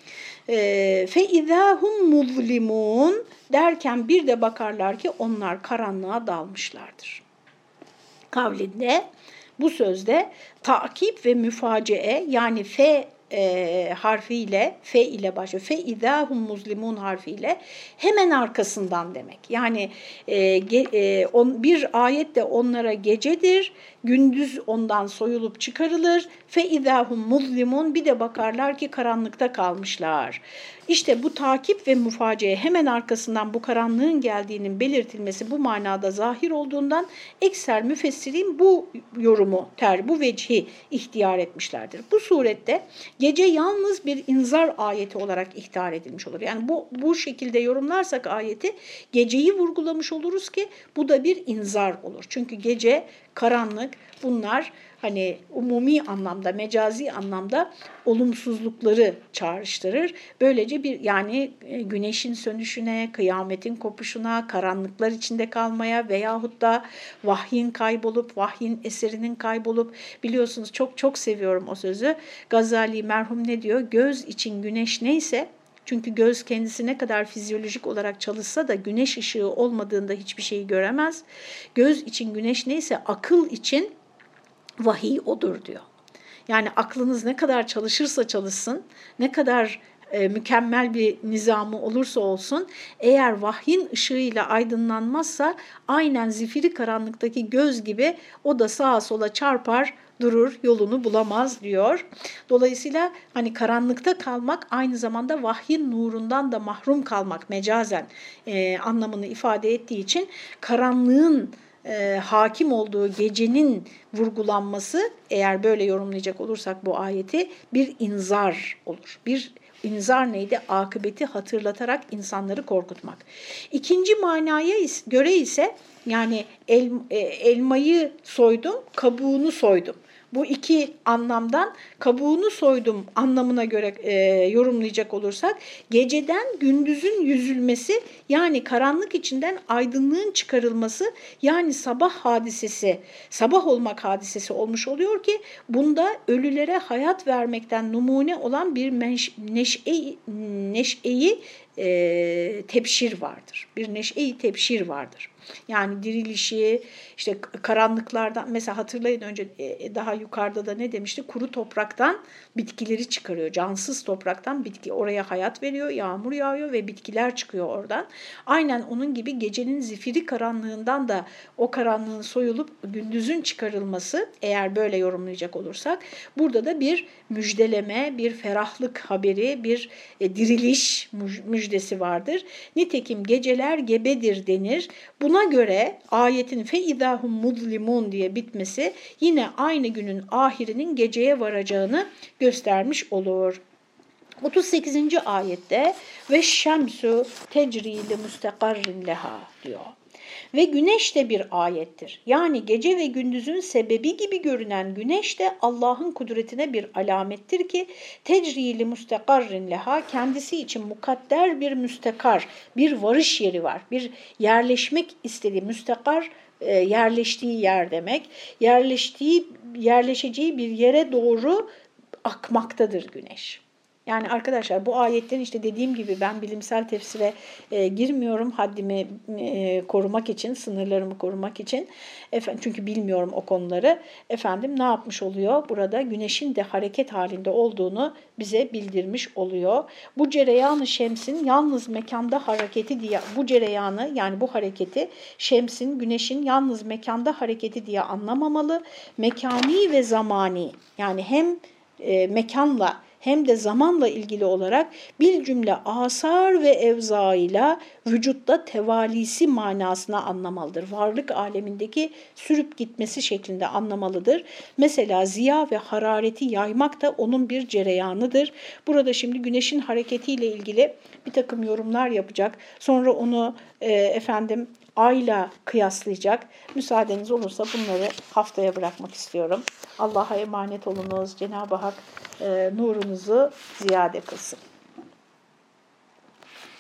fe izahum muzlimun derken bir de bakarlar ki onlar karanlığa dalmışlardır. Kavlinde bu sözde takip ve müfaciye, yani fe e, harfiyle, fe ile başlıyor. Fe idahum muzlimun harfiyle hemen arkasından demek. Yani e, ge, e, on, bir ayet de onlara gecedir, gündüz ondan soyulup çıkarılır. Fe idahum muzlimun, bir de bakarlar ki karanlıkta kalmışlar. İşte bu takip ve mufaciye, hemen arkasından bu karanlığın geldiğinin belirtilmesi bu manada zahir olduğundan ekser müfessirin bu yorumu, ter, bu vecihi ihtiyar etmişlerdir. Bu surette gece yalnız bir inzar ayeti olarak ihtar edilmiş olur. Yani bu, bu şekilde yorumlarsak ayeti, geceyi vurgulamış oluruz ki bu da bir inzar olur. Çünkü gece, karanlık, bunlar hani umumi anlamda, mecazi anlamda olumsuzlukları çağrıştırır. Böylece bir, yani güneşin sönüşüne, kıyametin kopuşuna, karanlıklar içinde kalmaya veyahut da vahyin kaybolup, vahyin eserinin kaybolup, biliyorsunuz çok çok seviyorum o sözü. Gazali merhum ne diyor? Göz için güneş neyse, çünkü göz kendisi ne kadar fizyolojik olarak çalışsa da güneş ışığı olmadığında hiçbir şeyi göremez. Göz için güneş neyse akıl için vahiy odur diyor. Yani aklınız ne kadar çalışırsa çalışsın, ne kadar e, mükemmel bir nizamı olursa olsun, eğer vahyin ışığıyla aydınlanmazsa aynen zifiri karanlıktaki göz gibi o da sağa sola çarpar, durur, yolunu bulamaz diyor. Dolayısıyla hani karanlıkta kalmak aynı zamanda vahyin nurundan da mahrum kalmak mecazen e, anlamını ifade ettiği için karanlığın e, hakim olduğu gecenin vurgulanması, eğer böyle yorumlayacak olursak bu ayeti, bir inzar olur. Bir İnzar neydi? Akıbeti hatırlatarak insanları korkutmak. İkinci manaya göre ise yani el, elmayı soydum, kabuğunu soydum. Bu iki anlamdan kabuğunu soydum anlamına göre e, yorumlayacak olursak geceden gündüzün yüzülmesi yani karanlık içinden aydınlığın çıkarılması yani sabah hadisesi, sabah olmak hadisesi olmuş oluyor ki bunda ölülere hayat vermekten numune olan bir menş, neşe, neşeyi e, tebşir vardır. Bir neşe-i tebşir vardır. Yani dirilişi, işte karanlıklardan mesela hatırlayın önce daha yukarıda da ne demişti? Kuru topraktan bitkileri çıkarıyor. Cansız topraktan bitki oraya hayat veriyor, yağmur yağıyor ve bitkiler çıkıyor oradan. Aynen onun gibi gecenin zifiri karanlığından da o karanlığın soyulup gündüzün çıkarılması eğer böyle yorumlayacak olursak burada da bir müjdeleme, bir ferahlık haberi, bir e, diriliş müjdesi vardır. Nitekim geceler gebedir denir. Buna göre ayetin feidahum muzlimun diye bitmesi yine aynı günün ahirinin geceye varacağını göstermiş olur. otuz sekizinci ayette ve şemsu tecri li mustakarrin leha diyor. Ve güneş de bir ayettir. Yani gece ve gündüzün sebebi gibi görünen güneş de Allah'ın kudretine bir alamettir ki tecrili müstekarrin leha kendisi için mukadder bir müstekar, bir varış yeri var. Bir yerleşmek istediği müstekar yerleştiği yer demek. Yerleştiği, yerleşeceği bir yere doğru akmaktadır güneş. Yani arkadaşlar bu ayetlerin işte dediğim gibi ben bilimsel tefsire e, girmiyorum haddimi e, korumak için, sınırlarımı korumak için. Efendim, çünkü bilmiyorum o konuları. Efendim ne yapmış oluyor? Burada güneşin de hareket halinde olduğunu bize bildirmiş oluyor. Bu cereyanı şemsin yalnız mekanda hareketi diye, bu cereyanı yani bu hareketi şemsin, güneşin yalnız mekanda hareketi diye anlamamalı. Mekani ve zamani yani hem e, mekanla hem de zamanla ilgili olarak bir cümle asar ve evzaıyla vücutta tevalisi manasına anlamalıdır. Varlık alemindeki sürüp gitmesi şeklinde anlamalıdır. Mesela ziya ve harareti yaymak da onun bir cereyanıdır. Burada şimdi güneşin hareketiyle ilgili bir takım yorumlar yapacak. Sonra onu e, efendim ayla kıyaslayacak. Müsaadeniz olursa bunları haftaya bırakmak istiyorum. Allah'a emanet olunuz. Cenab-ı Hak e, nurunuzu ziyade kılsın.